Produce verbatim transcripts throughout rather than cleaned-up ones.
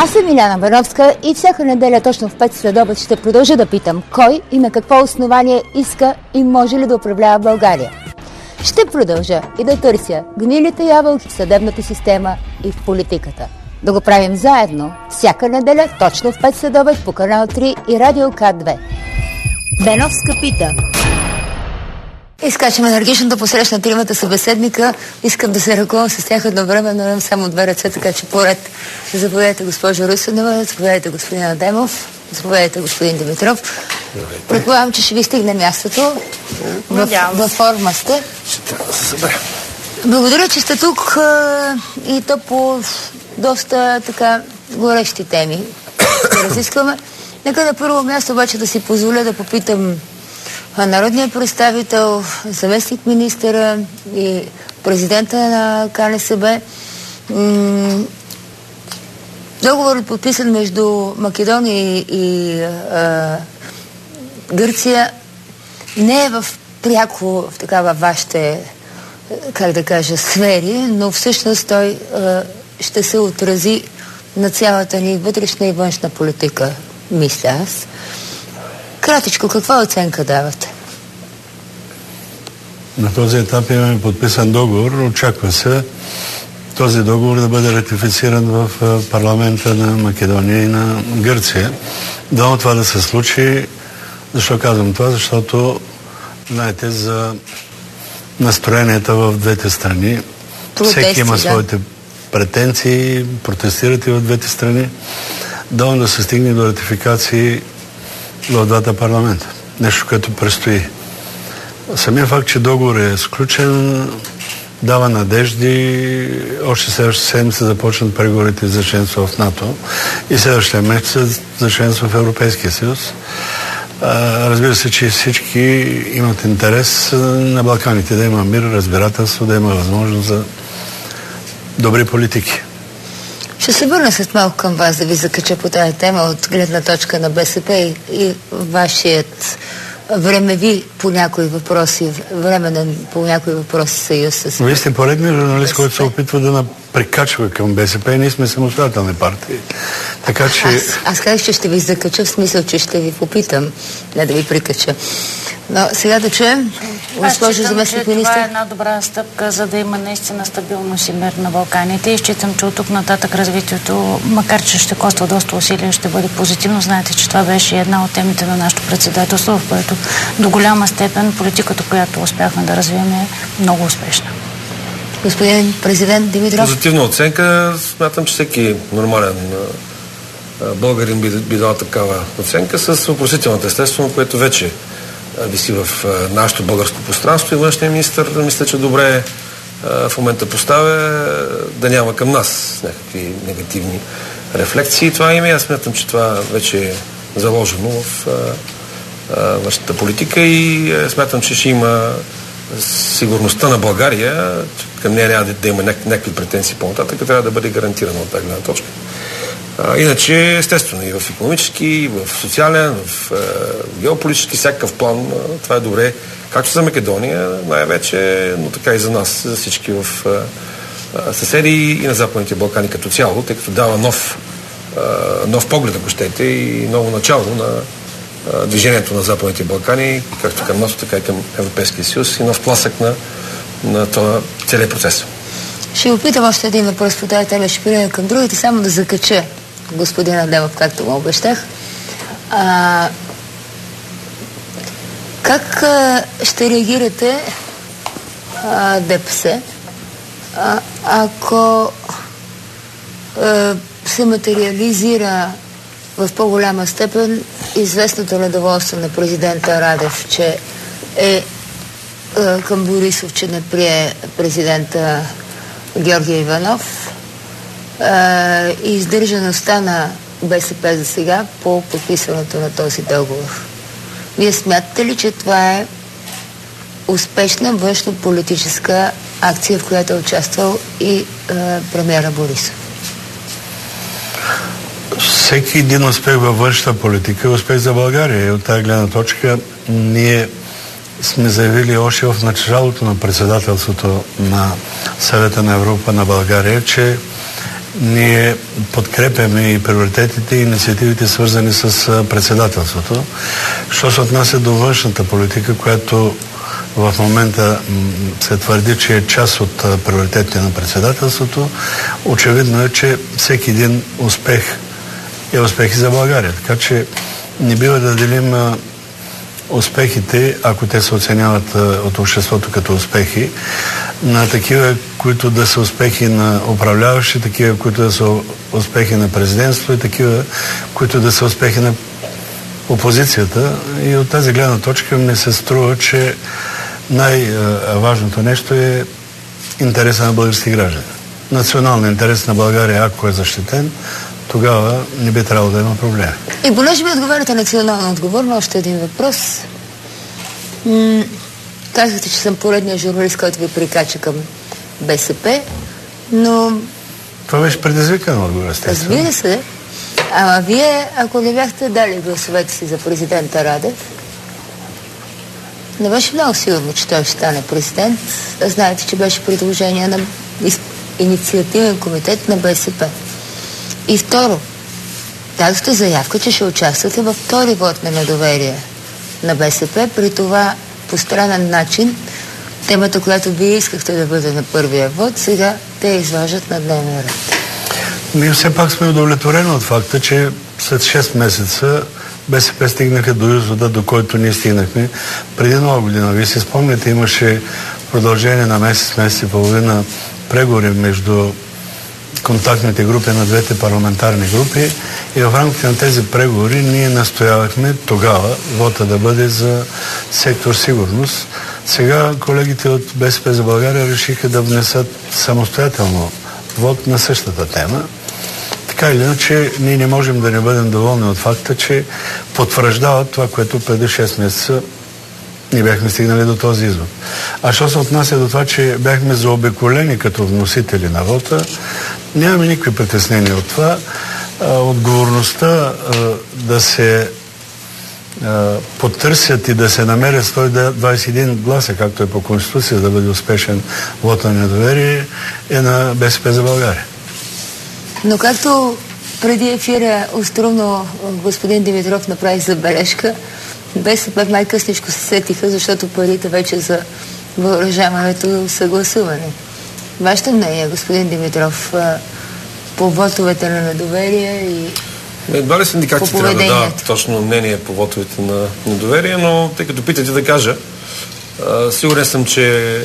Аз съм Иляна Бановска и всяка неделя точно в пет следобед ще продължа да питам кой и на какво основание иска и може ли да управлява България. Ще продължа и да търся гнилите ябълки в съдебната система и в политиката. Да го правим заедно всяка неделя точно в пет следобед по канал три и Радио К две. Беновска пита. Изкачам енергично да посрещна тримата събеседника. Искам да се ръкувам с тях едновременно, имам само две ръце, така че поред. Заповядайте, госпожо Русинова, заповядайте, господин Адемов, заповядайте, господин Димитров. Предполагам, че ще ви стигне мястото. В, във форма сте. Ще трябва да се съберем. Благодаря, че сте тук а, и то по доста така горещи теми. Ще разискваме. Нека на първо място обаче да си позволя да попитам народния представител, заместник министъра и президента на К Н С Б. Договорът, подписан между Македония и, и а, Гърция, не е в пряко в такава вашите, как да кажа, сфери, но всъщност той а, ще се отрази на цялата ни вътрешна и външна политика, мисля аз. Кратичко, каква оценка давате? На този етап имаме подписан договор. Очаква се този договор да бъде ратифициран в парламента на Македония и на Гърция. Дано това да се случи. Защо казвам това? Защото знаете за настроенията в двете страни. Протести, всеки има да. своите претенции, протестират и в двете страни. Дано да се стигне до ратификации в двата парламента. Нещо, което предстои. Самия факт, че договор е сключен, дава надежди. Още следващата седмица започнат преговорите за членство в НАТО и следващия месец за членство в Европейския съюз. Разбира се, че всички имат интерес на Балканите да има мир, разбирателство, да има възможност за добри политики. Ще се върна след малко към вас да ви закача по тази тема от гледна точка на Б С П и, и вашият времеви по някои въпроси, временен по някои въпроси съюз с... Вие сте поредният журналист, който се опитва да наприкачва към Б С П и ние сме самостоятелни партии. Така че... Аз, аз казах, че ще ви закача в смисъл, че ще ви попитам, не да ви прикача. Но сега да чуем, госпожо заместник министър. Това е една добра стъпка, за да има наистина стабилност и мир на Балканите и считам, че от тук нататък развитието, макар че ще коства доста усилия, ще бъде позитивно. Знаете, че това беше една от темите на нашето председателство, в което до голяма степен политиката, която успяхме да развием, е много успешна. Господин президент Димитров. Позитивна оценка. Смятам, че всеки нормален българин би, би дал такава оценка с въпросителната естествено, което вече виси в нашето българско пространство и външния министър, мисля, че добре в момента поставя да няма към нас някакви негативни рефлекции. Това има и аз смятам, че това вече е заложено в външната политика и смятам, че ще има сигурността на България, към нея няма да има някакви претенции по-нататък, трябва да бъде гарантирана от тази гледна точка. А, иначе, естествено, и в икономически, и в социален, в е, геополитически, всякакъв план, е, това е добре, както за Македония, най-вече, но така и за нас, за всички в е, съседи и на Западните Балкани като цяло, тъй като дава нов, е, нов поглед, ако щете, и ново начало на е, движението на Западните Балкани, както към нас, така и към Европейския съюз, и нов тласък на, на това целият процес. Ще опитам още един въпрос по тази тема, ще премина към другите, само да закача господин Адемов, както му обещах. А, как а, ще реагирате а, Д П С, а, ако а, се материализира в по-голяма степен известното недоволство на президента Радев, че е а, към Борисов, че не прие президента Георги Иванов а, и издържаността на Б С П за сега по подписването на този договор. Вие смятате ли, че това е успешна външно-политическа акция, в която е участвал и а, премиера Борисов? Всеки един успех във външната политика е успех за България. И от тази гледна точка ние сме заявили още в началото на председателството на Съвета на Европа на България, че ние подкрепяме и приоритетите и инициативите, свързани с председателството. Що се отнася до външната политика, която в момента се твърди, че е част от приоритетите на председателството, очевидно е, че всеки един успех е успех и за България. Така че не бива да делим успехите, ако те се оценяват от обществото като успехи, на такива, които да са успехи на управляващи, такива, които да са успехи на президентство и такива, които да са успехи на опозицията. И от тази гледна точка ми се струва, че най-важното нещо е интереса на български граждани. Националният интерес на България, ако е защитен, тогава не би трябвало да има проблеми. И понеже ми отговаряте национално отговорно, още един въпрос. М- казвате, че съм поредният журналист, който ви прикача към БСП, но... Това беше предизвикано отговор, естествено. Разбира се. Ама вие, ако не бяхте дали гласовете си за президента Радев, не беше много сигурно, че той ще стане президент. Знаете, че беше предложение на инициативен комитет на БСП. И второ, дадохте заявка, че ще участвате във втори вод на недоверие на БСП, при това по странен начин темата, която вие искахте да бъде на първия вод, сега те изваждат на дневния ред. Ние все пак сме удовлетворени от факта, че след шест месеца БСП стигнаха до извода, до който ние стигнахме преди нова година. Вие си спомняте, имаше продължение на месец, месец и половина преговори между контактните групи на двете парламентарни групи и в рамките на тези преговори ние настоявахме тогава вота да бъде за сектор сигурност. Сега колегите от БСП за България решиха да внесат самостоятелно вод на същата тема. Така или иначе, ние не можем да не бъдем доволни от факта, че потвърждават това, което преди шест месеца не бяхме стигнали до този извод. А що се отнася до това, че бяхме заобиколени като вносители на вота, нямаме никакви притеснения от това. А, отговорността а, да се а, потърсят и да се намерят сто двадесет и един гласа, както е по Конституция, да бъде успешен вот на недоверие, е на БСП за България. Но както преди ефира островно господин Димитров направи забележка, БСП най-късничко се сетиха, защото парите вече за въоръжаването са гласувани. Вашето мнение, господин Димитров, по вотовете на недоверие и едва ли синдикатите трябва да дадат точно мнение по вотовете на недоверие, но тъй като питате да кажа, сигурен съм, че е,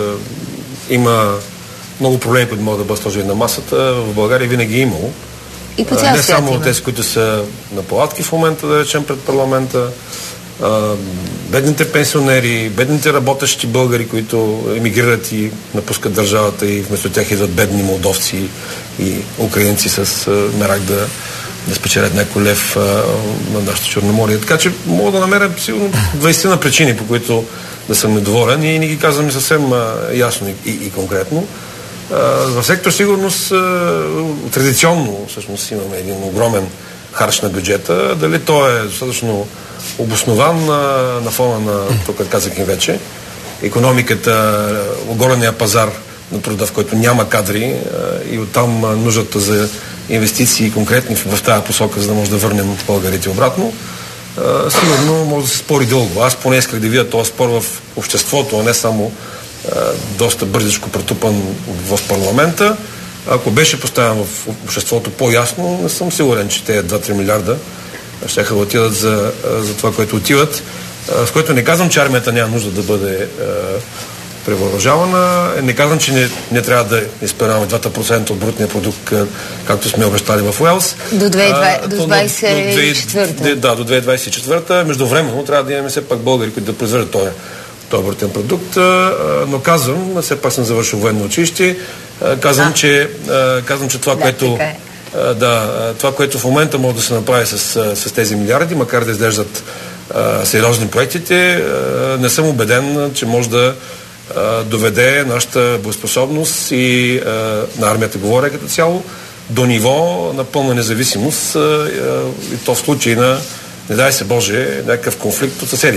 има много проблеми, които могат да бъдат сложени на масата. В България винаги е имало. И по цял не само има. тези, които са на палатки в момента, да речем, пред парламента, а, бедните пенсионери, бедните работещи българи, които емигрират и напускат държавата и вместо тях идват бедни молдовци и украинци с а, мерак да, да спечелят някой лев а, на нашото Черноморие. Така че мога да намеря сигурно двайсет на причини, по които да съм недоволен и не ги казвам съвсем а, ясно и, и, и конкретно. В сектор сигурност традиционно всъщност имаме един огромен харч на бюджета. Дали той е достатъчно обоснован на, на фона на, тук казах и вече, икономиката, оголения пазар на труда, в който няма кадри и оттам нуждата за инвестиции конкретни в тази посока, за да може да върнем българите обратно. Сигурно може да се спори дълго. Аз поне исках да видя този спор в обществото, а не само доста бързичко претупан в парламента. Ако беше поставен в обществото по-ясно, не съм сигурен, че тези два-три милиарда ще да отидат за, за това, което отиват. В което не казвам, че армията няма нужда да бъде превъоръжавана. Не казвам, че не, не трябва да изпълняваме два процента от брутния продукт, както сме обещали в Уелс. До две хиляди двадесет и четвърта. Да, до две хиляди двадесет и четвърта. Междувременно трябва да имаме все пак българи, които да произвеждат този този брутен продукт, но казвам, все пак съм завършил военно училище, казвам, а. че, казвам, че това, да, което е. да, това, което в момента може да се направи с, с тези милиарди, макар да изглеждат сериозни проектите, не съм убеден, че може да доведе нашата боеспособност и на армията, говоря като цяло, до ниво на пълна независимост и то в случай на, не дай се Боже, някакъв конфликт от съседите ни.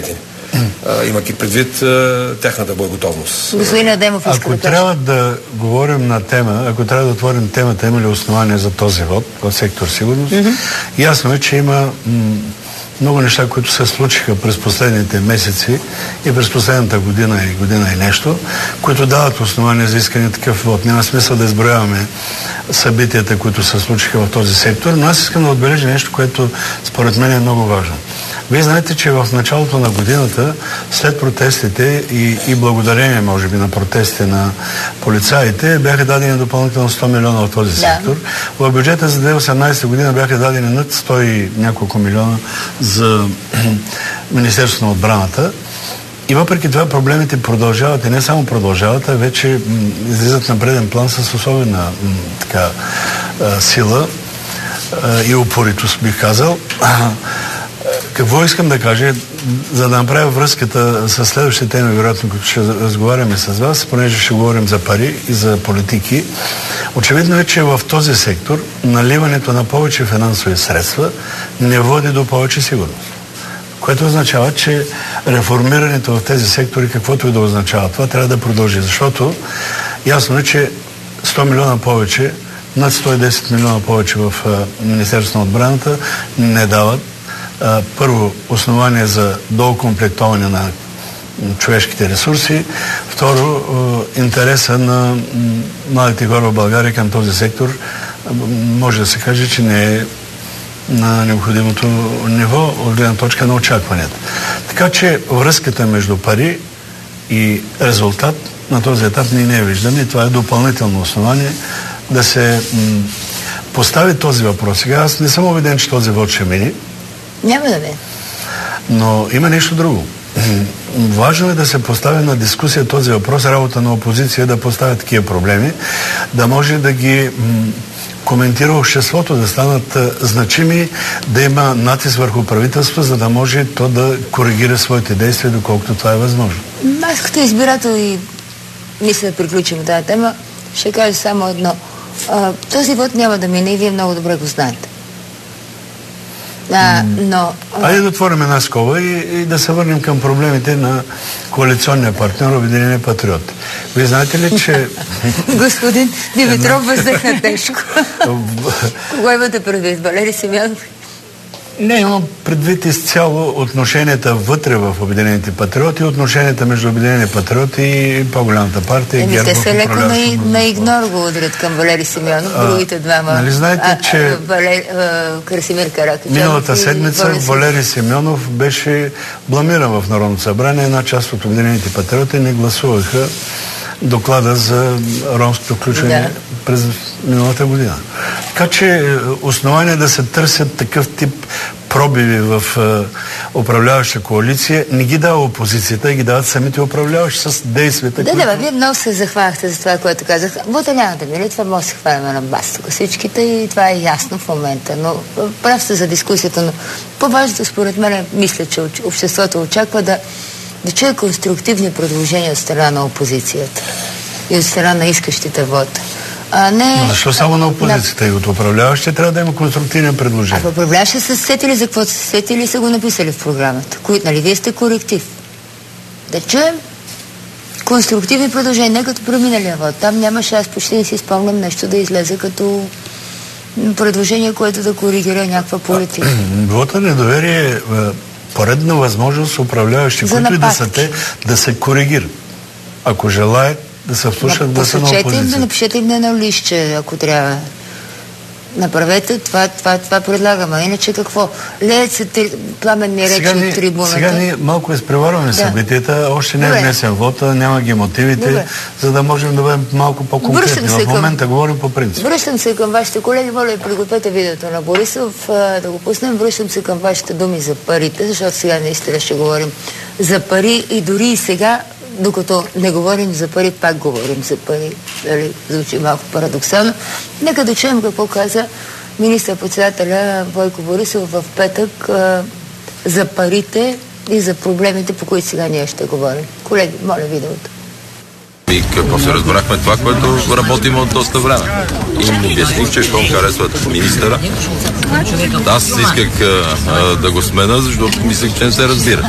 а, имайки предвид а, тяхната боеготовност. Господин Адемов, ако трябва да говорим на тема, ако трябва да отворим темата, има ли основания за този вод в сектор сигурност, mm-hmm. ясно е, че има м- много неща, които се случиха през последните месеци и през последната година и година и нещо, които дават основания за искане такъв вод. Няма смисъл да изброяваме събитията, които се случиха в този сектор, но аз искам да отбележа нещо, което според мен е много важно. Вие знаете, че в началото на годината, след протестите и, и благодарение, може би, на протестите на полицаите, бяха дадени допълнително сто милиона в този сектор. Да. В бюджета за две хиляди и осемнадесета година бяха дадени над сто и няколко милиона за Министерството на отбраната. И въпреки това проблемите продължават и не само продължават, а вече м- излизат на преден план с особена м- така, а, сила а, и упоритост, бих казал. Какво искам да кажа, за да направя връзката с следващите теми, вероятно, които ще разговаряме с вас, понеже ще говорим за пари и за политики. Очевидно е, че в този сектор наливането на повече финансови средства не води до повече сигурност. Което означава, че реформирането в тези сектори, каквото и да означава, това трябва да продължи. Защото ясно е, че сто милиона повече, над сто и десет милиона повече в Министерството на отбраната не дават първо основание за доокомплектоване на човешките ресурси, второ интереса на младите хора в България към този сектор може да се каже, че не е на необходимото ниво от гледна точка на очакванията. Така че връзката между пари и резултат на този етап ние не виждаме и това е допълнително основание да се м- постави този въпрос. Сега аз не съм убеден, че този вод ще мине. Няма да бе. Но има нещо друго. Важно е да се постави на дискусия този въпрос, работа на опозиция да поставя такива проблеми, да може да ги м- коментира обществото, да станат а, значими, да има натиск върху правителството, за да може то да коригира своите действия, доколкото това е възможно. Аз като избирател и мисля да приключим тази тема, ще кажа само едно. А, този вод няма да мине и вие много добре го знаете. А, но... Айде да отворим една скоба и, и да се върнем към проблемите на коалиционния партньор Обединени патриоти. Вие знаете ли, че... Господин Димитров въздъхна тежко. Кого имате предвид? Валери Симеонов? Не, имам предвид изцяло отношенията вътре в Обединените патриоти, отношенията между Обединени патриоти и по-голямата партия. Еми, те са леко на, на игнор го удрят към Валери Симеонов, другите двама. Нали знаете, а, че а, Валер, а, Красимир Каракачанов миналата седмица Валери Симеонов беше бламиран в Народното събрание. Една част от Обединените патриоти не гласуваха доклада за ромското включване да. през миналата година. Така че основание да се търсят такъв тип пробиви в е, управляваща коалиция не ги дава опозицията, ги дават самите управляващи с действията. Да, които... да, вие много се захванахте за това, което казах. Вода няма да мине, това може да се хванем на бас тук всичките и това е ясно в момента. Но прав сте за дискусията, но по-важното според мен, мисля, че обществото очаква да да чуе конструктивни предложения от страна на опозицията и от страна на искащите вода. А не... Но защо само на опозицията на... и от управляващите трябва да има конструктивни предложения? А управляващите са сетили за какво са сетили и са го написали в програмата. Кои, нали, вие сте коректив. Да чуем конструктивни предложения, не като преминалия вод. Там нямаше, аз почти не си спомням нещо да излезе като предложение, което да коригира някаква политика. Вота недоверие е поредна възможност управляващи, за които и да са те, да се коригират. Ако желаят да се вслушат да са на опозиция. Да напишете им на едно листче, ако трябва. Направете, това, това, това предлагам. А иначе какво? Леят се три... пламенни речи от трибуната. Сега ние малко изпреварваме да. събитията, още не е внесен вота, няма ги мотивите, Добре. за да можем да бъдем малко по-конкретни. В към... момента говорим по принцип. Връщам се към вашите колеги, моля, пригответе видеото на Борисов, да го пуснем. Връщам се към вашите думи за парите, защото сега наистина ще говорим за пари и дори и сега, докато не говорим за пари, пак говорим за пари. Дали, звучи малко парадоксално. Нека да чуем какво каза министър-председателя Бойко Борисов в петък а, за парите и за проблемите, по които сега ние ще говорим. Колеги, моля видеото. И какво се разбрахме това, което работим от доста време. И му обясних, че щом харесват министъра. Аз исках а, а, да го смена, защото мислех, че не се разбира.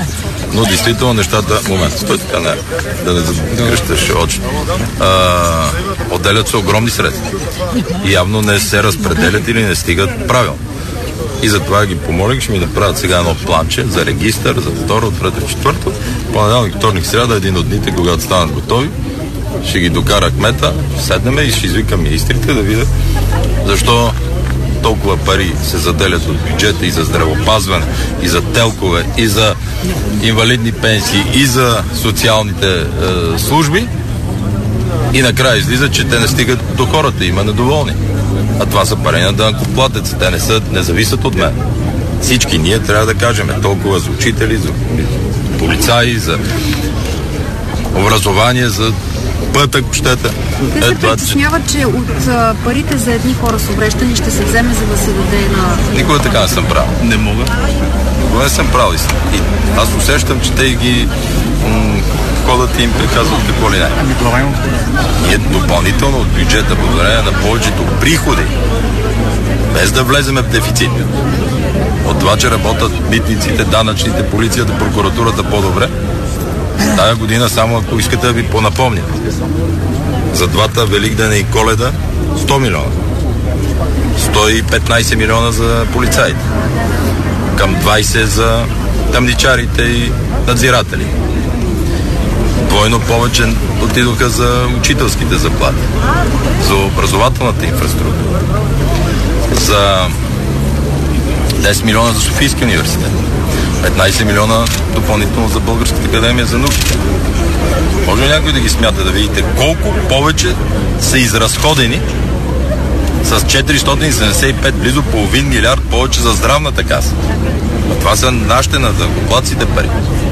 Но действително нещата, момент, стой така, не, да не закръщаш очи. А, отделят се огромни средства. И явно не се разпределят или не стигат правилно. И затова ги помолих, ще ми направят сега едно планче за регистър, за второ, трето, четвърто. Понеделник, вторник, сряда, един от дните, когато станат готови, ще ги докара кмета, седнем и ще извикам министрите да видят защо толкова пари се заделят от бюджета и за здравеопазване, и за телкове, и за инвалидни пенсии, и за социалните е, служби. И накрая излиза, че те не стигат до хората, има недоволни. А това са пари на данъкоплатеца. Те не, са, не зависят от мен. Всички ние трябва да кажем толкова за учители, за полицаи, за образование, за път, ако щете. Те се притесняват, че от а, парите за едни хора с увреждане ще се вземе, за да се даде на... Никога така не съм правил. Не мога. Никога не съм правил. И аз усещам, че те ги м- ходят и им приказват какво ли не. Ние допълнително от бюджета, благодарение на повечето приходи, без да влеземе в дефицит, от това, че работят митниците, данъчните, полицията, прокуратурата по-добре, тая година, само ако искате да ви понапомня, за двата Великдена и Коледа сто милиона. сто и петнайсет милиона за полицаите. Към двайсет за тъмничарите и надзиратели. Двойно повече отидоха за учителските заплати, за образователната инфраструктура, за десет милиона за Софийския университет, петнайсет милиона допълнително за Българската академия за науките. Може ли някой да ги смята, да видите колко повече са изразходени с четиристотин и седемдесет и пет, близо половин милиард повече за здравната каса. А това са нашите на данъкоплатците пари.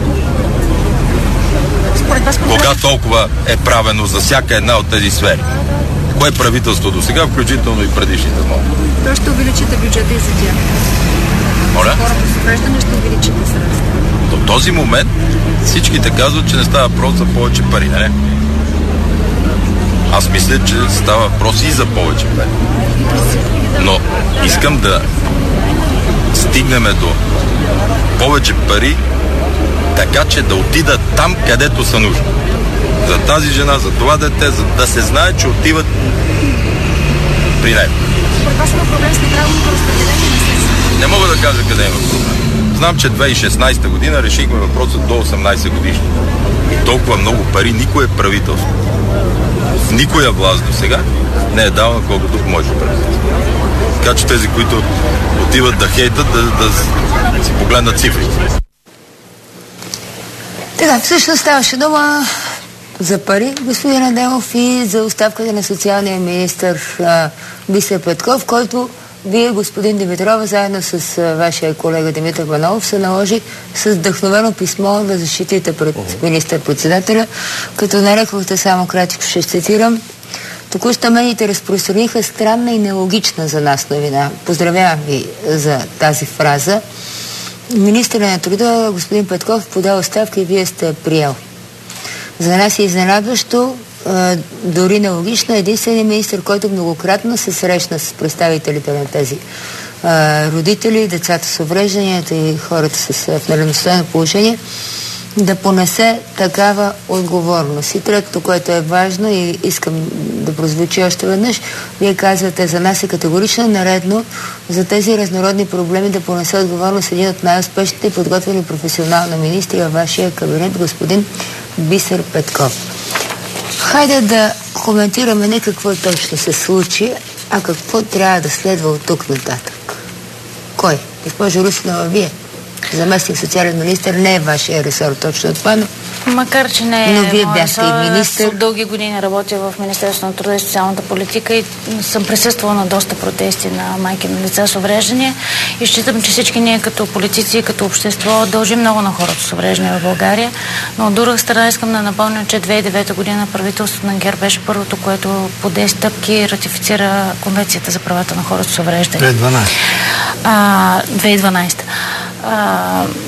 Кога толкова е правено за всяка една от тези сфери? Кое правителство до сега, включително и предишните много? Той ще увеличите бюджета и за тях. Моля? Хората с увреждане ще увеличите средства. До този момент всичките казват, че не става въпрос за повече пари, не? Аз мисля, че става въпрос и за повече пари. Но искам да стигнем до повече пари, така че да отидат там, където са нужни. За тази жена, за това дете, за да се знае, че отиват при него. Не мога да кажа къде има проблем. Знам, че две хиляди и шестнайсета година решихме въпроса до осемнайсет годишни. И толкова много пари никое правителство, никоя власт до сега не е давала колкото в моето правителство. Така че тези, които отиват да хейтат, да, да си погледнат цифрите. Така, всъщност ставаше дума за пари, господин Адемов, и за оставката на социалния министър Бисер Петков, който вие, господин Димитрова, заедно с а, вашия колега Димитър Банов, се наложи с вдъхновено писмо да защитите пред uh-huh. министър-председателя, като нарекохте, само кратко ще цитирам: току-що медиите разпространиха странна и нелогична за нас новина. Поздравявам ви за тази фраза. Министърът на труда, господин Петков, подал оставка и вие сте приел. За нас е изненадващо, дори нелогично, единственият министър, който многократно се срещна с представителите на тези родители, децата с уврежданията и хората с в неравностойно положение, да понесе такава отговорност. И третото, което е важно и искам да прозвучи още веднъж, вие казвате, за нас е категорично наредно за тези разнородни проблеми да понесе отговорност един от най-успешните и подготвени професионално министри във вашия кабинет, господин Бисер Петков. Хайде да коментираме не какво точно се случи, а какво трябва да следва от тук нататък. Кой? Госпожо Русинова, вие? Заместник социален министър, не е вашия ресор точно това, но... Макар, че не е но вие бяхте и министър. От дълги години работя в Министерството на труда и социалната политика и съм присъствала на доста протести на майки на лица с увреждания и считам, че всички ние като политици и като общество дължим много на хората с увреждания в България. Но от друга страна искам да напомня, че две хиляди и девета година правителството на ГЕРБ беше първото, което по две стъпки и ратифицира Конвенцията за правата на хората с увреждания. две хиляди и дванадесета. две хиляди и дванадесета. А,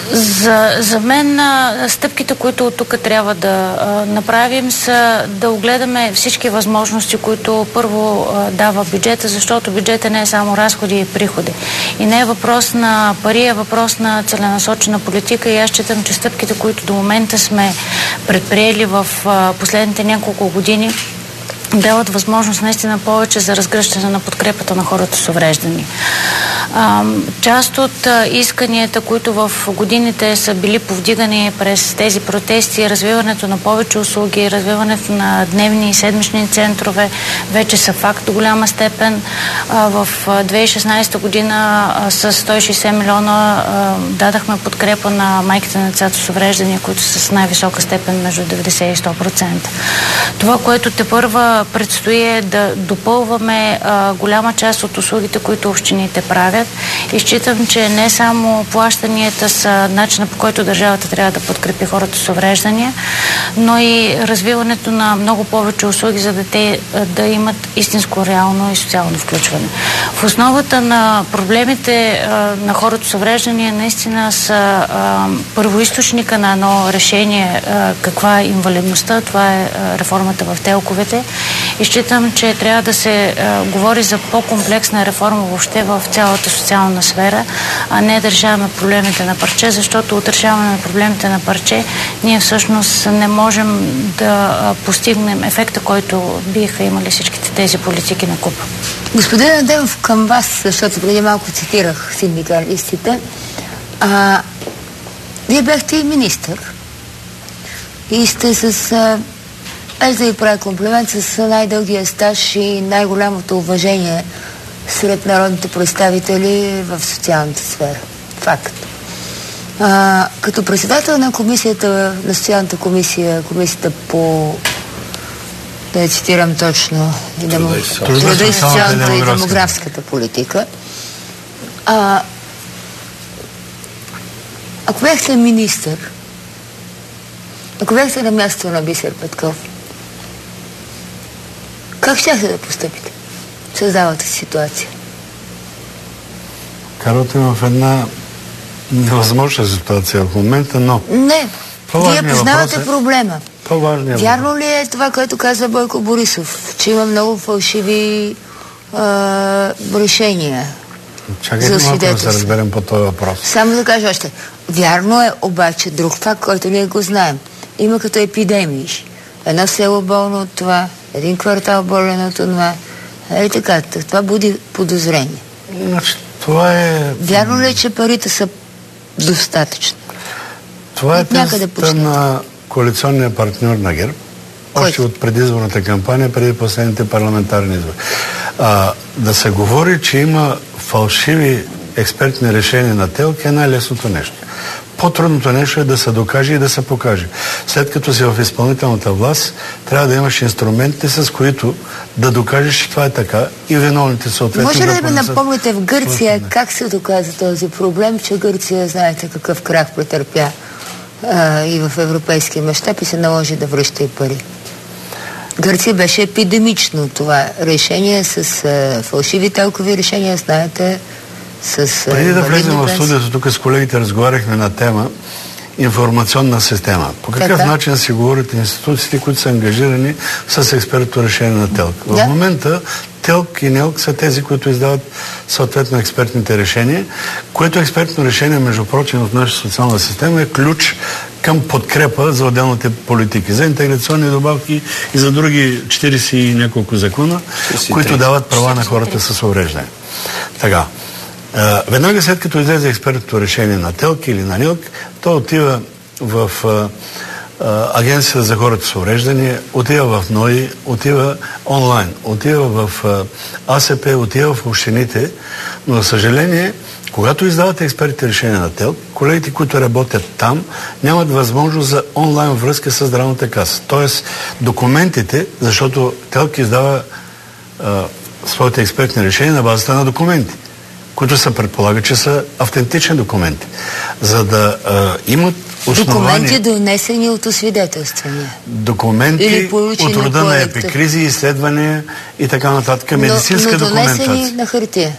За, за мен а, стъпките, които от тук трябва да а, направим, са да огледаме всички възможности, които първо а, дава бюджета, защото бюджета не е само разходи и приходи. И не е въпрос на пари, е въпрос на целенасочена политика и аз считам, че стъпките, които до момента сме предприели в а, последните няколко години, дават възможност наистина повече за разгръщане на подкрепата на хората с увреждания. А, част от а, исканията, които в годините са били повдигани през тези протести, развиването на повече услуги, развиването на дневни и седмични центрове, вече са факт до голяма степен. А, в две хиляди и шестнадесета година а, с сто и шейсет милиона а, дадахме подкрепа на майките на децата с увреждания, които са с най-висока степен между деветдесет и сто процента. Това, което тепърва предстои е да допълваме а, голяма част от услугите, които общините правят. И считам, че не само плащанията са начина, по който държавата трябва да подкрепи хората с увреждания, но и развиването на много повече услуги, за да те да имат истинско, реално и социално включване. В основата на проблемите а, на хората с увреждания наистина са а, първоизточника на едно решение а, каква е инвалидността. Това е а, реформата в телковете. И считам, че трябва да се а, говори за по-комплексна реформа въобще в цялата социална сфера, а не да решаваме проблемите на парче, защото от решаване на проблемите на парче ние всъщност не можем да а, постигнем ефекта, който биха имали всичките тези политики на купа. Господин Адемов, към вас, защото преди малко цитирах синдикалистите, а, вие бяхте и министър и сте с... А, Аз да ви правя комплимент с най-дългия стаж и най-голямото уважение сред народните представители в социалната сфера. Факт. А, като председател на комисията, на социалната комисия, комисията по, да я цитирам точно, и да му, труда и социалната и демографската политика, а, ако бяхте министър, ако бяхте на място на Бисер Петков, как щяхте да постъпите в създалата ситуация? Карате в една невъзможна ситуация в момента, но... Не, вие познавате е... проблема. По-важният Вярно въпрос. ли е това, което казва Бойко Борисов, че има много фалшиви а, решения? Чакайте малко да се разберем по този въпрос. Само да кажа още. Вярно е обаче друг факт, който ние го знаем. Има като епидемии. Едно село болно от това, един квартал болен от това. Е така, това буди подозрение. Значи, това е... Вярно ли е, че парите са достатъчни? Това е тезата на коалиционния партньор на ГЕРБ. Кой? Още от предизборната кампания, преди последните парламентарни избори. А, да се говори, че има фалшиви експертни решения на ТЕЛК е най-лесното нещо. По-трудното нещо е да се докаже и да се покаже. След като си в изпълнителната власт, трябва да имаш инструментите, с които да докажеш, че това е така и виновните съответно. Може ли да да ми напомните в Гърция това, как се доказа този проблем, че Гърция, знаете какъв крах претърпя а, и в европейския мащаб и се наложи да връща и пари? Гърция беше епидемично това решение с а, фалшиви телкови решения, знаете, с... Преди да влезем в студиото, тук с колегите разговаряхме на тема информационна система. По какъв така? начин си говорят институциите, които са ангажирани с експертно решение на ТЕЛК? Да. В момента ТЕЛК и НЕЛК са тези, които издават съответно експертните решения, което експертно решение, между прочим, в нашата социална система е ключ към подкрепа за отделните политики, за интеграционни добавки и за други четиридесет и няколко закона, които дават права на хората с увреждане. Така. Uh, веднага след като излезе експертното решение на ТЕЛК или на НИЛК, то отива в uh, uh, Агенцията за хората с увреждания, отива в НОИ, отива онлайн, отива в uh, АСП, отива в общините, но за съжаление, когато издавате експертните решения на ТЕЛК, колегите, които работят там, нямат възможност за онлайн връзка с здравната каса. Тоест, документите, защото ТЕЛК издава uh, своите експертни решения на базата на документи, които се предполага, че са автентични документи. За да а, имат основание... Документи донесени от освидетелствания. Документи от рода на епикризи, изследвания и така нататък. Медицинска но, но документация. донесени на хартия.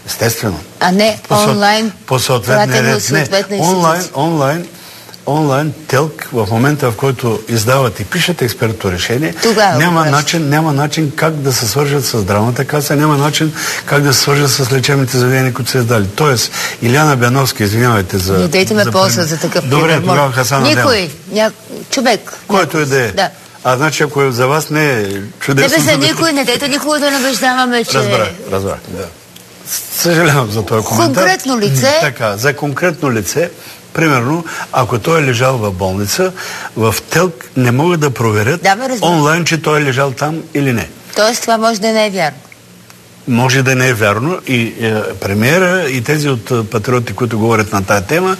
Естествено. А не по, онлайн, по съответния ред. Не, онлайн, онлайн, онлайн ТЕЛК в момента, в който издават и пишат експертно решение, Тогава няма начин, няма начин как да се свържат с здравната каса, няма начин как да се свържат с лечебните заведения, които са издали. Тоест, Иляна Бяновска, извинявайте за... Не дайте ме за полза за такъв Добре, пример. тогава Хасан Адемов. Никой, ня... човек. Който е да е. Да. А значи, ако за вас не е чудесно... Не бе за никой, не дайте никога да набеждаваме, че... Разбрах, разбрах. Да. Съжалявам за този коментар. Конкретно лице... Така, за конкретно лице, примерно, ако той е лежал в болница, в ТЕЛК не могат да проверят да, бе, онлайн, че той е лежал там или не. Тоест това може да не е вярно. Може да не е вярно и е, премиера и тези от е, патриоти, които говорят на тая тема,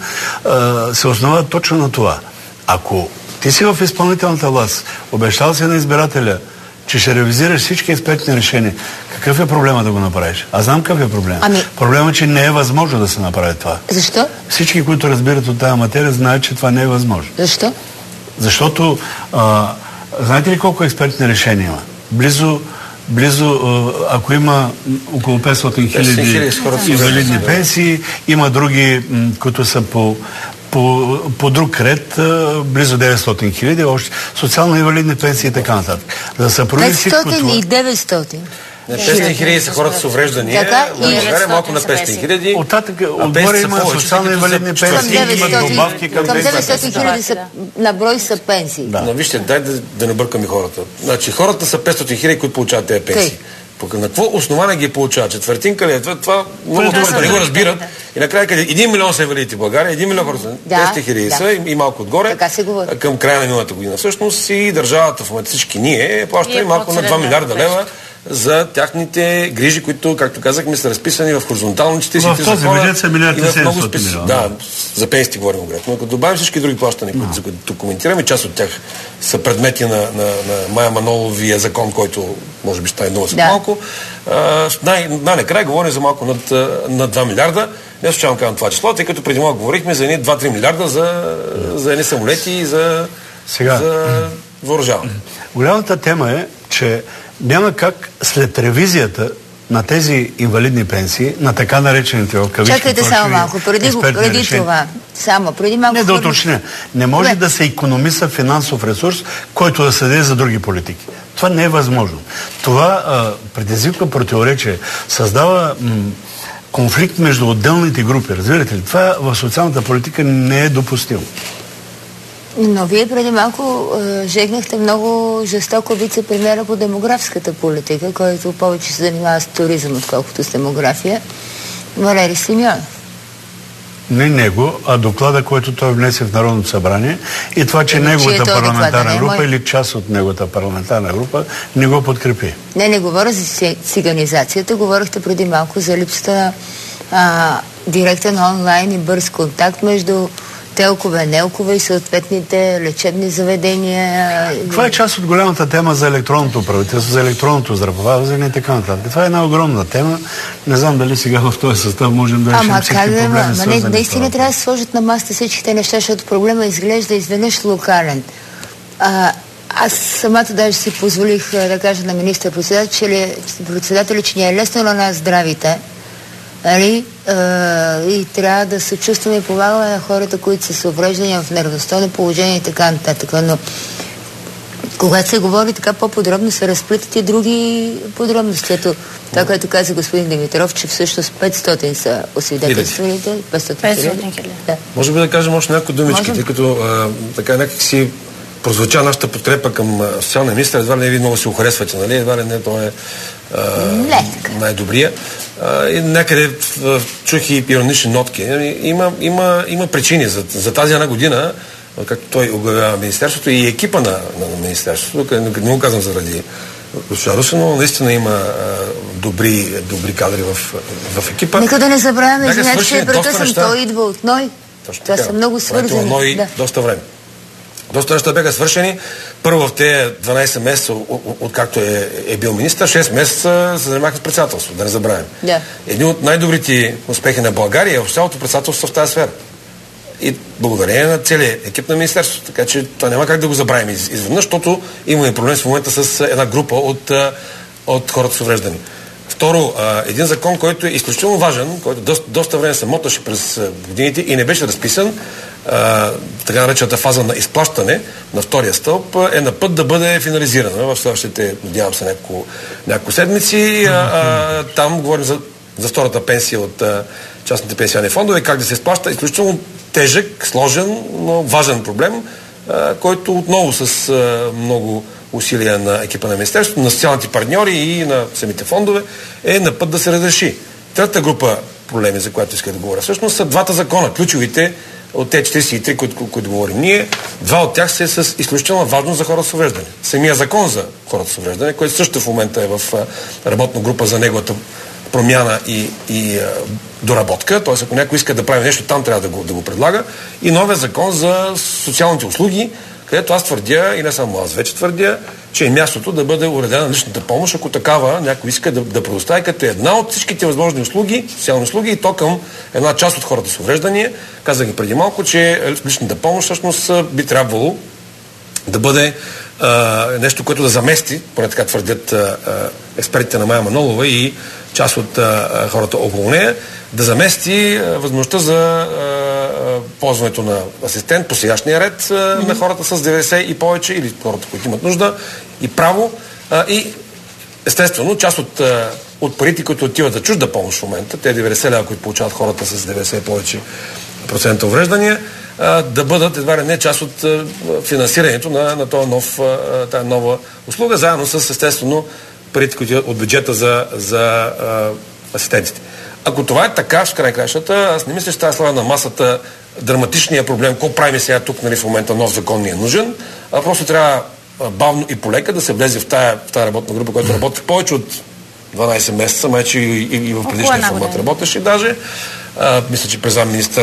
е, се основават точно на това. Ако ти си в изпълнителната власт, обещал си на избирателя, че ще ревизираш всички експертни решения, какъв е проблема да го направиш? Аз знам какъв е проблема. Ами... Проблемът е, че не е възможно да се направи това. Защо? Всички, които разбират от тази материя, знаят, че това не е възможно. Защо? Защото, а, знаете ли колко експертни решения има? Близо, близо ако има около петстотин хиляди инвалидни пенсии, има други, които са по По, по друг ред, близо деветстотин хиляди, още социално-инвалидни пенсии и така нататък. Да се провери всичко това. петстотин и деветстотин. петстотин хиляди са хората с увреждания, в България малко на петстотин хиляди. Оттатък, отгоре има социално-инвалидни пенсии, има добавки към деветстотин хиляди на брой са пенсии. Да. Но вижте, дай да, да не бъркаме хората. Значи хората са петстотин хиляди, които получават тези пенсии. На какво основание ги получават? Четвъртинка ли е? Това, това много хората не го разбират. И накрая, къде един милион са инвалидите в България, един милион хората са. десет хиляди да, са и малко отгоре. Към края на миналата година. Всъщност и държавата в момента всички ние плащаме малко на два милиарда лева за тяхните грижи, които, както казахме, са разписани в хоризонталните си закона. В този бюджет са милиард и седемстотин милиона. Да, за пенсиите говорим конкретно. Но като добавим всички други плащания, които, за които коментираме, част от тях са предмети на, на, на Мая Маноловия закон, който може би ще стане много за малко. Най- най-накрая говорим за малко над, над два милиарда. Не случайно казвам това число, тъй като преди малко говорихме за едни два-три милиарда за, за едни самолети и за, Сега, за въоръжаване. Голямата тема е, че няма как след ревизията на тези инвалидни пенсии, на така наречените в кавички... Чакайте само малко, преди, преди това. Само, преди малко... Не да уточня. Не може не. да се икономиса финансов ресурс, който да се даде за други политики. Това не е възможно. Това а, предизвиква противоречие, създава м- конфликт между отделните групи. Разбирате ли? Това в социалната политика не е допустимо. Но вие преди малко е, жегнахте много жестоко вице-премиера по демографската политика, който повече се занимава с туризъм, отколкото с демография, Валери Симеонов. Не него, а доклада, който той внесе в Народното събрание и това, че е, неговата че парламентарна група мой... или част от неговата парламентарна група не го подкрепи. Не, не говоря за циганизацията, говорихте преди малко за липсата на а, директен онлайн и бърз контакт между телкове, нелкове и съответните лечебни заведения. Това е част от голямата тема за електронното правителство, за електронното здравеопазване и така нататък. Това е една огромна тема. Не знам дали сега в този състав можем да решим всички проблеми. Ама как да, наистина трябва да се сложат на масата всичките неща, защото проблема изглежда изведнъж локален. А, аз самата даже си позволих да кажа на министър-председателя, че ни е лесно на нас здравите. Али, а, и трябва да се чувстваме и помагаме на хората, които са с увреждания в неравностойно положение и така нататък. Но когато се говори така по-подробно, се разплитат и други подробности. Ето това, което каза господин Димитров, че всъщност петстотин са освидетелстваните. петстотин хиляди. Да. Може би да кажем още някои думички, тъй като а, така някак си прозвуча нашата подкрепа към социалния министър. Едва ли не ви много си ухаресвате, нали? Едва ли не той е най-добрия. А, и някъде чух и иронични нотки. Има, има, има причини за, за тази една година, както той оглавява Министерството и екипа на, на Министерството. Не го казвам заради госпожа Руса, но наистина има а, добри, добри кадри в, в екипа. Нека да не забравяме, извинете, че прекъсвам, той идва от НОИ. Това са много свързани. НОИ да. Доста време. Доста неща бяха свършени. Първо в тези дванайсет месеца, откакто е, е бил министър, шест месеца се занимаха с председателство, да не забравим. Yeah. Едни от най-добрите успехи на България е цялото председателство в тази сфера. И благодарение на целият екип на министерството. Така че това няма как да го забравим изведнъж, защото имаме проблем в момента с една група от, от хората с увреждани. Второ, а, един закон, който е изключително важен, който доста, доста време се моташе през годините и не беше разписан, а, така наречената фаза на изплащане на втория стълб, е на път да бъде финализирана в следващите, надявам се, няколко, няколко седмици. А, а, там говорим за, за втората пенсия от а, частните пенсионни фондове, как да се изплаща. Изключително тежък, сложен, но важен проблем, а, който отново с а, много усилия на екипа на Министерството, на социалните партньори и на самите фондове е на път да се разреши. Трета група проблеми, за която иска да говоря, всъщност са двата закона, ключовите от те четиридесет и три, които, които говорим ние. Два от тях са с изключително важност за хората с увреждане. Самия закон за хората с увреждане, който също в момента е в работна група за неговата промяна и, и а, доработка, т.е. ако някой иска да прави нещо, там трябва да го, да го предлага. И новия закон за социалните услуги, където аз твърдя, и не само аз вече твърдя, че е мястото да бъде уредена личната помощ, ако такава някой иска да, да предостави като една от всичките възможни услуги, социални услуги, и то към една част от хората с увреждания. Казах ги преди малко, че личната помощ всъщност би трябвало да бъде а, нещо, което да замести, поне така твърдят а, експертите на Мая Манолова и част от а, хората около нея, да замести а, възможността за а, ползването на асистент по сегашния ред а, mm-hmm. на хората с деветдесет и повече, или хората, които имат нужда и право. А, и естествено, част от, а, от парите, които отиват за чужда помощ в момента, те деветдесет лева, които получават хората с деветдесет и повече процента увреждания, а, да бъдат едва ли не част от а, финансирането на, на този нов, а, тази нова услуга, заедно с естествено парите, които от бюджета за, за а, асистентите. Ако това е така, в край кращата, аз не мисля, че тази слава на масата драматичния проблем, какво правим сега тук, нали, в момента нов закон ни е нужен, а просто трябва бавно и полека да се влезе в тая, в тая работна група, която работи повече от дванайсет месеца, майче и, и, и в предишния формат работеше даже. А, мисля, че през замминистър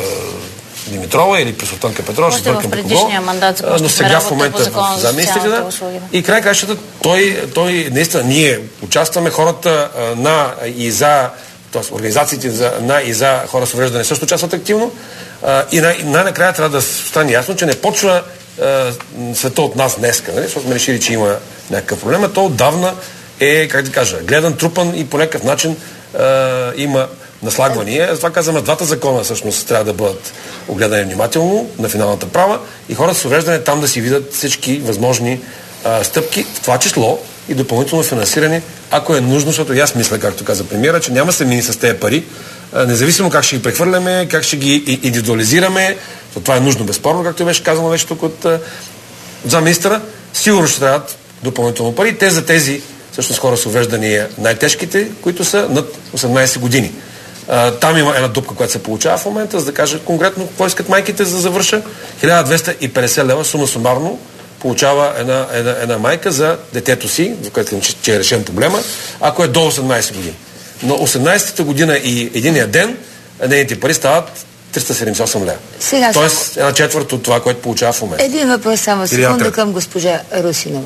Димитрова или през Султанка Петрова, ще бъркам по кого. Мандат, но сега в момента в замминистрите, да. И край кращата, той, той наистина, ние участваме, хората а, на и за, т.е. организациите за, на и за хора с увреждане също участват активно. А, и най- най-накрая трябва да стане ясно, че не почва а, света от нас днеска, нали? Защото сме решили, че има някакъв проблем, а то отдавна е, как да кажа, гледан, трупан и по някакъв начин а, има наслагвания. Затова казваме, двата закона всъщност трябва да бъдат огледани внимателно на финалната права и хората с увреждане там да си видят всички възможни а, стъпки, в това число и допълнително финансиране, ако е нужно, защото и аз мисля, както каза премиера, че няма се мини с тези пари, а, независимо как ще ги прехвърляме, как ще ги индивидуализираме, защото това е нужно безспорно, както беше казано вече тук от замминистъра, сигурно ще трябват допълнително пари. Те за тези всъщност хора с увреждания най-тежките, които са над осемнайсет години. А, там има една дупка, която се получава в момента, за да кажа конкретно какво искат майките, за да завърша. хиляда двеста и петдесет лева сума сумарно получава една, една, една майка за детето си, за което че, че е решен проблема, ако е до осемнайсет години. Но осемнайсета година и единия ден нейните пари стават триста седемдесет и осем лева. Сега Тоест само... една четвърт от това, което получава в момента. Един въпрос само секунда към госпожа Русинова.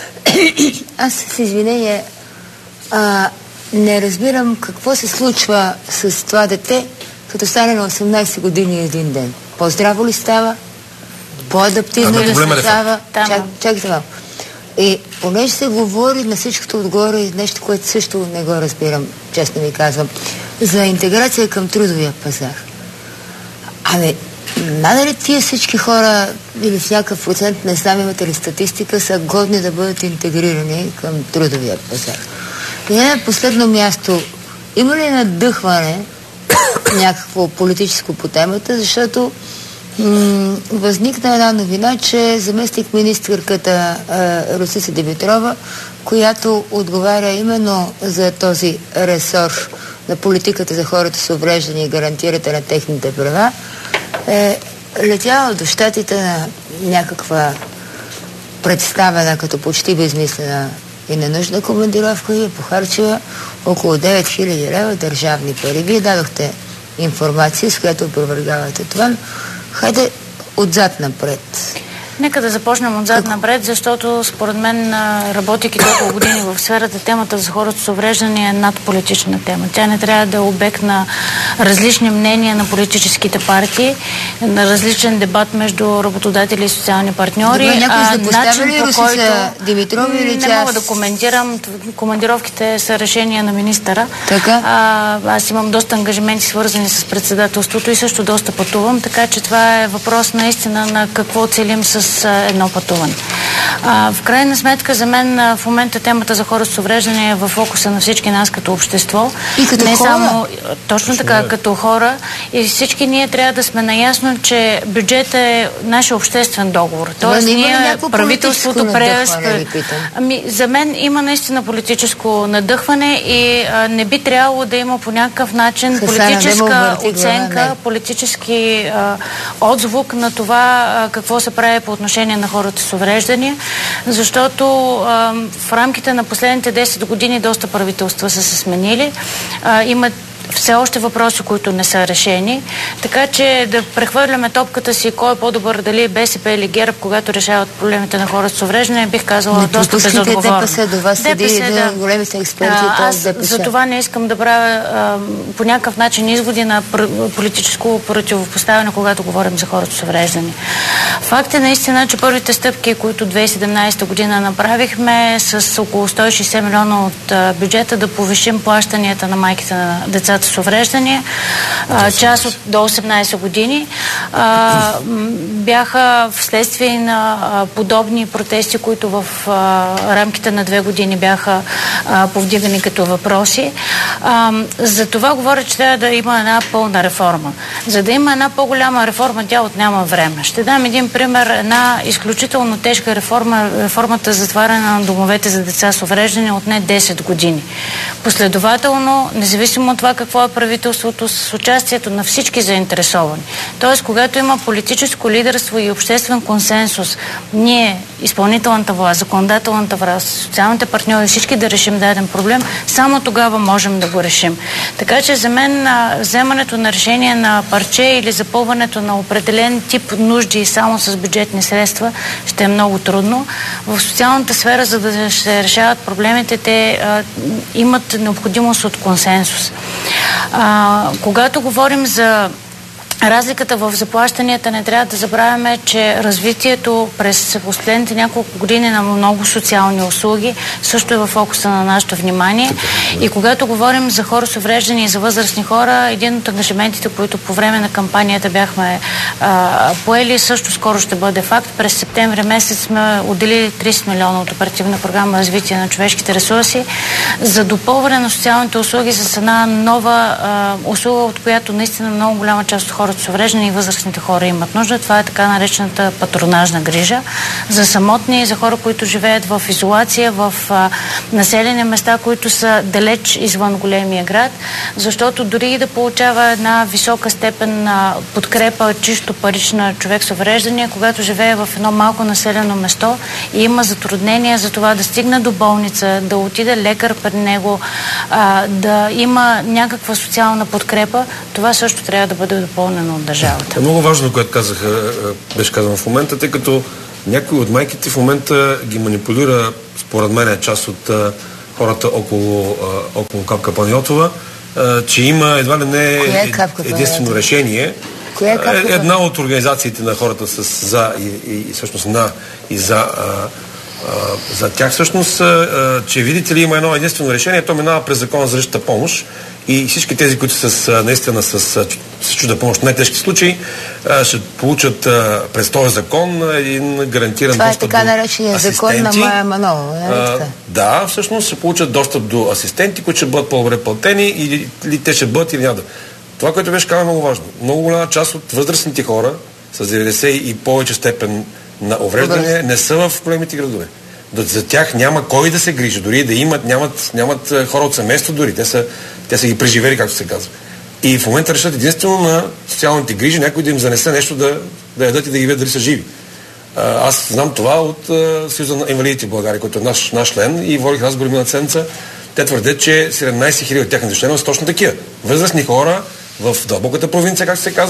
Аз с извинение а, не разбирам какво се случва с това дете, като стане на осемнайсет години един ден. По-здраво ли става? По-адаптивно ли става? Чак, чакайте малко. И понеже се говори на всичкото отгоре и нещо, което също не го разбирам, честно ви казвам, за интеграция към трудовия пазар. Ами, надали тия всички хора или в някакъв процент, не знам, имате ли статистика, са годни да бъдат интегрирани към трудовия пазар. И на последно място, има ли надъхване някакво политическо по темата, защото м- възникна една новина, че заместник министърката е, Росица Димитрова, която отговаря именно за този ресор на политиката за хората с увреждане и гарантирате на техните права, е летяла до щатите на някаква представена като почти безмислена и ненужна командировка и е похарчила около девет хиляди лева държавни пари. Вие дадохте информация, с която опровергавате това. Хайде отзад напред. Нека да започнем отзад напред, защото според мен, работейки толкова години в сферата, темата за хората с увреждания е надполитична тема. Тя не трябва да е обект на различни мнения на политическите партии, на различен дебат между работодатели и социални партньори. Добре, някой а, се поставя ли Русица Димитрова или не тя... мога да коментирам. Командировките са решения на министъра. Така? А, аз имам доста ангажименти, свързани с председателството и също доста пътувам, така че това е въпрос наистина на какво целим с а, едно пътуване. А, в крайна сметка, за мен а, в момента темата за хора с увреждане е в фокуса на всички нас като общество. И като не хора? Само, точно така, да. като хора. И всички ние трябва да сме наясно, че бюджетът е нашия обществен договор. Тоест, не има ли ние, някакво правителството надъхване, ви питам? Ами, за мен има наистина политическо надъхване и а, не би трябвало да има по някакъв начин Хасана, политическа да оценка, глава, политически а, отзвук на това а, какво се прави по отношение на хората с увреждания, защото а, в рамките на последните десет години доста правителства са се сменили. А, имат все още въпроси, които не са решени. Така че да прехвърляме топката си кой е по-добър, дали БСП или ГЕРБ, когато решават проблемите на хората с увреждане, бих казала не доста безотговорно. ДПС до вас седи да. Големите експерти. А, аз за това не искам да правя а, по някакъв начин изводи на пр- политическо противопоставяне, когато говорим за хората с увреждане. Факт е наистина, че първите стъпки, които две хиляди и седемнадесета година направихме с около сто и шейсет милиона от а, бюджета да повишим плащанията на майките на децата с увреждания, а, част от до осемнадесет години, а, бяха вследствие на а, подобни протести, които в а, рамките на две години бяха а, повдигани като въпроси. А, за това говоря, че трябва да има една пълна реформа. За да има една по-голяма реформа, тя отнема време. Ще дам един пример. Една изключително тежка реформа, реформата за затваряне на домовете за деца с увреждане отне десет години. Последователно, независимо от това какво е правителството, с участието на всички заинтересовани. Тоест, когато има политическо лидерство и обществен консенсус, ние, изпълнителната власт, законодателната власт, социалните партньори, всички да решим даден проблем, само тогава можем да го решим. Така че за мен а, вземането на решение на парче или запълването на определен тип нужди само с бюджетни средства ще е много трудно. В социалната сфера, за да се решават проблемите, те а, имат необходимост от консенсус. А, когато говорим за разликата в заплащанията, не трябва да забравяме, че развитието през последните няколко години на много социални услуги също е в фокуса на нашето внимание. И когато говорим за хора с увреждания и за възрастни хора, един от ангажиментите, които по време на кампанията бяхме а, поели, също скоро ще бъде факт. През септември месец сме отделили тридесет милиона от оперативна програма развитие на човешките ресурси за допълване на социалните услуги с една нова а, услуга, от която наистина много голяма част от хората с увреждания и възрастните хора имат нужда. Това е така наречената патронажна грижа за самотни и за хора, които живеят в изолация, в а, населени места, които са далеч извън големия град, защото дори и да получава една висока степен на подкрепа, чисто парична човек с увреждания, когато живее в едно малко населено место и има затруднения за това да стигне до болница, да отиде лекар пред него, а, да има някаква социална подкрепа, това също трябва да бъде допълнено от държавата. Е много важно, което казаха, беше казано в момента, тъй като някой от майките в момента ги манипулира, според мен е част от а, хората около, а, около Капка Панайотова, а, че има едва ли не е единствено решение. Коя е Капка? Една от организациите на хората с за и, и, и всъщност на и за а, а, за тях всъщност, а, че видите ли има едно единствено решение, то минава през закона за личната помощ. И всички тези, които са наистина с, с чужда помощ в най-тежки случаи, ще получат а, през този закон един гарантиран това достъп до асистенти. Това е така наречения закон на Мая Манолова. А, да, всъщност ще получат достъп до асистенти, които ще бъдат по-добре платени или, или те ще бъдат или няма да. Това, което беше казано, е много важно. Много голяма част от възрастните хора с деветдесет и повече степен на увреждане не са в големите градове. За тях няма кой да се грижи, дори да имат, нямат, нямат хора от семейство, дори те са, те са ги преживели, както се казва. И в момента решат единствено на социалните грижи, някой да им занесе нещо да, да ядат и да ги видят дали са живи. Аз знам това от Съюза на инвалидите в България, който е наш, наш член, и водих разговори миналата седмица. Те твърдят, че седемнадесет хиляди от тяхните членове са точно такива. Възрастни хора в дълбоката провинция, както се казва,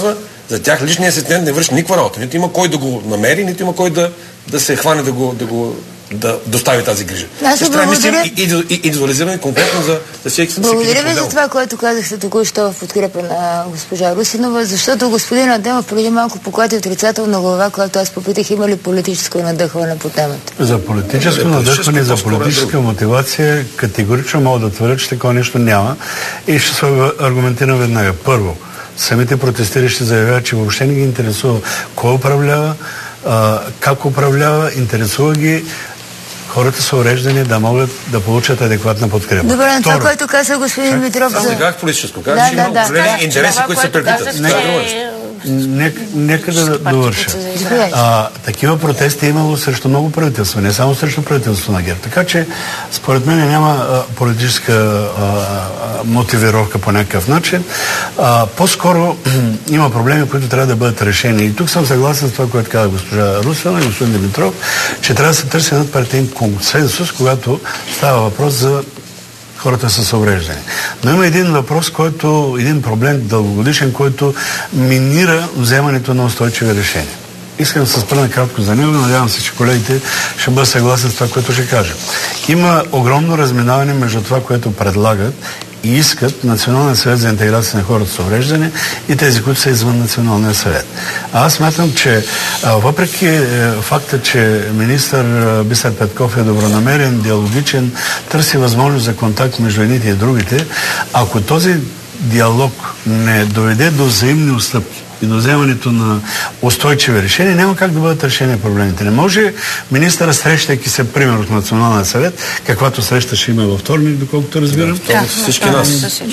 За тях личният асистент не върши никаква работа. Нито има кой да го намери, нито има кой да, да се хване да го, да го да достави тази грижа. Аз трябва да мислим индивидуализирано конкретно за, за всеки всеки Благодаря ви модел. за това, което казахте току-що в подкрепа на госпожа Русинова, защото господин Адемов преди малко поклати отрицателна глава, когато аз попитах има ли политическо надъхване по темата. За политическо За надъхване, за политическо политическа мотивация категорично мога да твърдя, че такова нещо няма и ще се аргументирам веднага. Първо, самите протестиращи заявяват, че въобще не ги интересува кой управлява, а, как управлява, интересува ги хората с увреждания да могат да получат адекватна подкрепа. Добре, на това, Второ, което каза господин Димитров. Аз за... не казах политическо, казах, Да, че да, има да. определени интереси, които се преплитат. казах, Това е друго че- нещо. Нека, нека да довърша. Заповядайте. А, такива протести е имало срещу много правителства, не само срещу правителство на ГЕРБ. Така че, според мен няма а, политическа а, а, мотивировка по някакъв начин. А, по-скоро има проблеми, които трябва да бъдат решени. И тук съм съгласен с това, което каза госпожа Русина и господин Димитров, че трябва да се търси над партиен консенсус, когато става въпрос за хората с увреждане. Но има един въпрос, който, един проблем дългогодишен, който минира вземането на устойчиви решения. Искам да се спра накратко за него, надявам се, че колегите ще бъдат съгласни с това, което ще кажа. Има огромно разминаване между това, което предлагат и искат Националния съвет за интеграция на хората с увреждане и тези, които са извън Националния съвет. А аз смятам, че а, въпреки е, факта, че министър е, Бисер Петков е добронамерен, диалогичен, търси възможност за контакт между едните и другите, ако този диалог не доведе до взаимни отстъпки и до вземането на устойчиви решения, няма как да бъдат решени проблемите. Не може министъра, срещайки се, пример от Националния съвет, каквато среща ще има във вторник, доколкото разбирам. Да, Всички нас.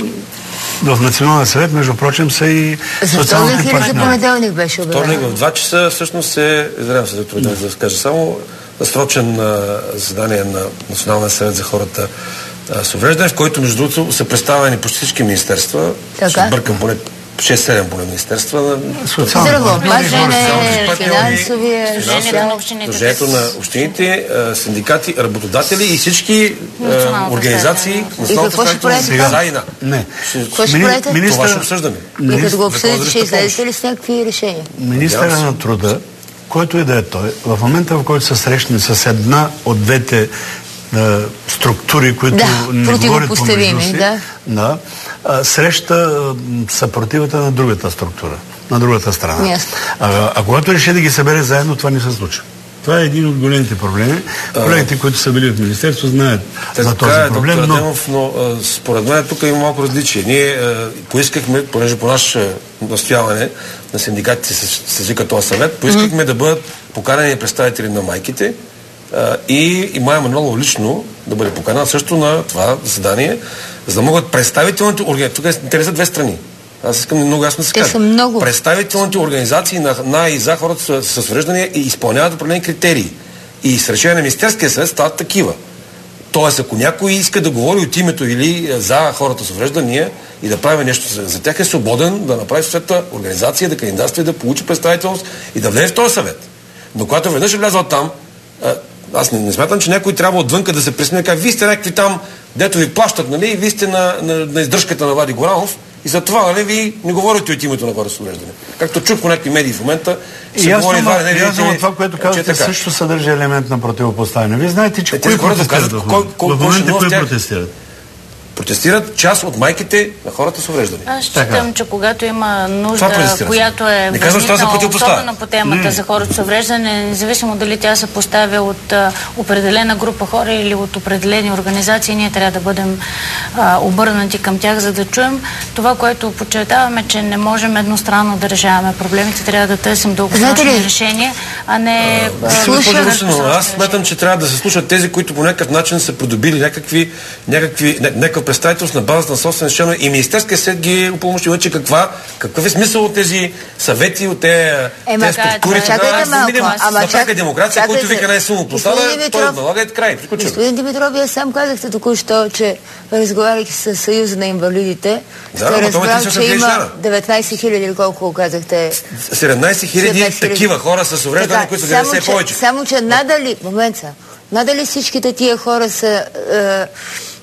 В Националния съвет, между прочим, са и За социалните вторник или за партньори. понеделник беше Вторник обявено? в два часа всъщност е, извинявам се, да да скажа само, насрочен а, заседание на Националния съвет за хората а, с увреждане, в който между другото са представени почти всички министерства. Така. Ще бъркам поне шест-седем поне министерства. Социални Здравеопазване, партньори, финансовия, Движението на общините. Движението на общините, а, синдикати, работодатели и всички а, Националната организации. И какво ще правите Сега, там? за и на. Не. Какво ще Мини- правите? министър- Това ще обсъждаме. И като го обсъдите, Закон за ще личната излезете ли с някакви решения? Министъра на труда, който и да е той, в момента, в който се срещне с една от двете а, структури, които Да, не говорят противопоставими, помежду си, да. да, а, среща а, съпротивата на другата структура, на другата страна. Ясно. А, а когато реши да ги събере заедно, това не се случва. Това е един от големите проблеми. Колегите, които са били в Министерство, знаят за този Така е, проблем, доктор но Адемов, но а, според мен тук има малко различие. Ние а, поискахме, понеже по наше настояване на синдикатите се, се извика този съвет, поискахме mm-hmm. да бъдат поканени представители на майките а, и, и Мая Манолова лично да бъде поканена също на това заседание, за да могат представителните организации, тук те са две страни. Аз искам много ясно да се Те кажа. са много. Представителните организации на, на и за хората с, с увреждания и изпълняват определени критерии. И с решение на Министерския съвет стават такива. Тоест, ако някой иска да говори от името или за хората с увреждания и да прави нещо за, за тях, е свободен да направи съответната организация, да кандидатства и да получи представителност и да влезе в този съвет. Но когато веднъж е влязъл там, а, аз не, не смятам, че някой трябва отвънка да се пресмее, как вие сте някакви там, дето ви плащат, нали, и вие сте на, на, на издръжката на Влади Горанов и за това, нали, ви не говорите от името на хора с увреждане. Както чух по някакви медии в момента, се ясно, говори едва ли не, ясно, видите ли, това, което че казвате, е така. също съдържа елемент на противопоставяне. Вие знаете, че Е, кои тези хора протестират доказват в кой- момента? кой- В кой ще момента носи кои тях? протестират? Протестират част от майките на хората с увреждане. Аз считам, че когато има нужда, протестира. която е Не казвам, че това се възникнала противопоставя. особено по темата Не. за хората с увреждане, независимо дали тя се поставя от а, определена група хора или от определени организации, ние трябва да бъдем а, обърнати към тях, за да чуем това, което подчертаваме, че не можем едностранно да решаваме проблемите, трябва да търсим Знаете дългосрочни ли? решения, а не... а, Слушай, Русинова, аз смятам, че трябва да се слушат тези, които по някакъв начин са придобили някакви, някакви, някаква представителство на базата на собствени членове и Министерския съвет ги упълномощи вече каква, какъв е смисъл от тези съвети, от тези, Ема, тези структури. чакайте да, малко, видим, ама на пряка чак- демокрация, който чакайте. вика най-силно поставя, Господин той Димитров, налага и край. Приключваме. Господин Димитров, вие сам казахте току-що, че разговаряйки с Съюза на инвалидите, Да, сте ама това разбрал, ти че се има изжара. деветнайсет хиляди, или колко казахте. седемнайсет хиляди седемнайсет хиляди. такива хора с увреждане, Така, които са само, деветдесет че, повече. само, че надали, момент са, надали всичките тия хора са е,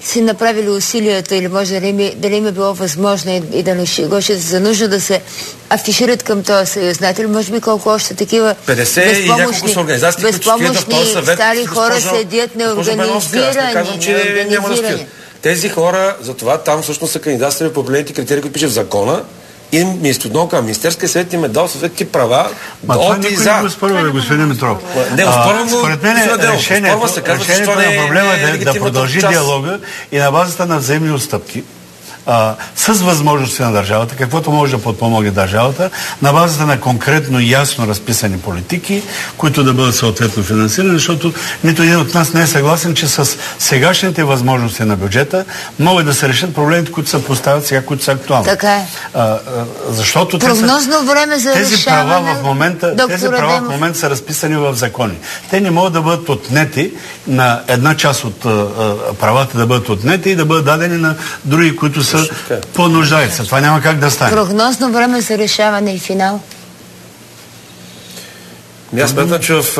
си направили усилията или може да им, дали им е било възможно и, и да не гошат за нужда да се афишират към този съюз. Знаете ли, може би колко още такива безпомощни, безпомощни стари хора седят неорганизирани. Тези хора, затова там всъщност са кандидатствали по определените критерии, които пише в закона. И Министерския съвет им е дал съответните права от и за. Спорва, господин Митров. Не, спорва го. Според мен решението, решението на проблема е да, да продължи диалога и на базата на взаимни отстъпки. А, с възможности на държавата, каквото може да подпомогне държавата, на базата на конкретно ясно разписани политики, които да бъдат съответно финансирани, защото нито един от нас не е съгласен, че с сегашните възможности на бюджета могат да се решат проблемите, които се поставят сега, които са актуални. Така е. А, а, защото прогнозно са, време за тези решаване, права в момента, тези права в момента са разписани в закони. Те не могат да бъдат отнети на една част от а, а, правата да бъдат отнети и да бъдат дадени на други, които са по-нуждаят се. Това няма как да стане. Прогнозно време за решаване и финал? Аз смятам, че в,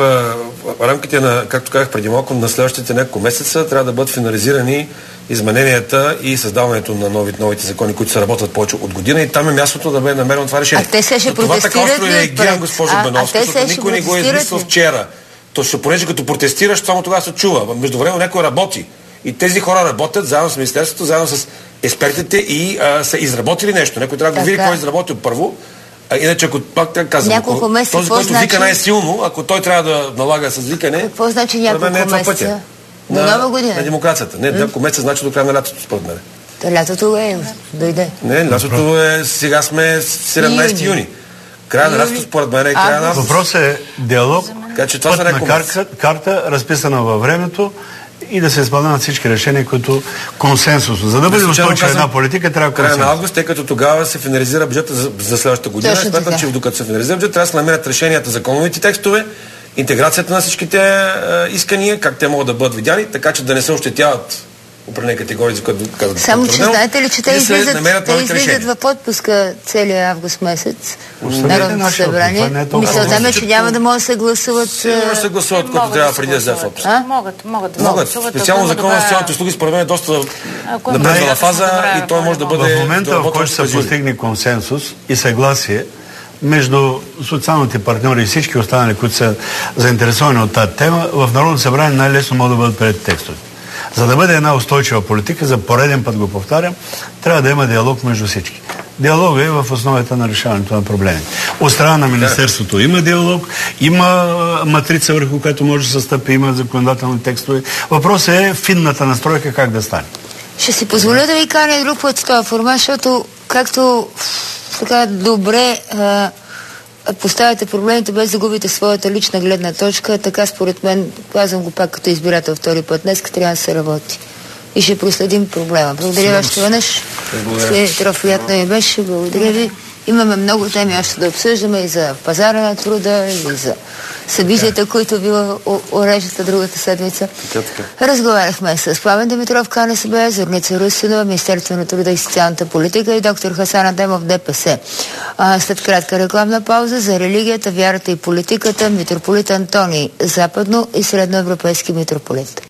в рамките на, както казах преди малко, на следващите няколко месеца трябва да бъдат финализирани измененията и създаването на нови, новите закони, които се работят повече от година и там е мястото да бъде намерено това решение. А те се ще протестират това така реагирам, госпожо Беновска, защото никой не го е измислил вчера. То ще, понеже като протестираш, само тогава се чува. Междувременно някой работи. И тези хора работят заедно с Министерството, заедно с експертите и а, са изработили нещо. Някой трябва да го види кой е изработил първо. А, иначе, ако пак трябва да казвам, ако, месеца, този, който значи... вика най-силно, ако той трябва да налага с викане, какво значи няколко е месеца? До нова година? На демокрацията. Не, няколко месеца значи до края на лятото, според мен. То лятото е, дойде. Не, лятото е, сега сме седемнайсети юни. Края на лятото, според мен е края на август. Въпросът е диалог, пътна карта, карта, разписана във времето, и да се изпълняват всички решения, които консенсусно. За да бъде устойчива една политика, трябва консенсус. Края на август, тъй като тогава се финализира бюджета за, за следващата година. Смятам, че докато се финализира бюджет, трябва да се намерят решенията, законовите текстове, интеграцията на всичките е, искания, как те могат да бъдат видяни, така че да не се ощетяват определени категории, за които казват. Само, че знаете ли, че те излизат, те излизат в отпуска целия август месец. Народното събрание. Мисълта е, че няма да могат да се гласуват. Сигурно се гласуват, като трябва преди да вземе в отпуск. Могат, могат да могат. Специално закон за социалните услуги, според мен е доста напреднала фаза и той може да бъде. В момента, в който се постигне консенсус и съгласие между социалните партньори и всички останали, които са заинтересовани от тази тема, в Народното събрание най-лесно могат да бъдат приети текстове. За да бъде една устойчива политика, за пореден път го повтарям, трябва да има диалог между всички. Диалогът е в основата на решаването на проблемите. От страна на Министерството има диалог, има матрица, върху която може да се стъпи, има законодателни текстове. Въпросът е финната настройка как да стане. Ще си позволя да ви каня друг път в този формат, защото както така добре а, поставяте проблемите без да губите своята лична гледна точка, така според мен, казвам го пак като избирател втори път, днес трябва да се работи. И ще проследим проблема. Благодаря ви още веднъж. Господин Димитров, приятно ми беше. Благодаря ви. Имаме много теми още да обсъждаме и за пазара на труда, и за събитията, които била уреждата другата седмица. Разговаряхме с Пламен Димитров, КНСБ, Зорница Русинова, Министерство на труда и социалната политика и доктор Хасан Адемов, ДПС. А, след кратка рекламна пауза за религията, вярата и политиката, митрополит Антоний, западно и средноевропейски митрополит.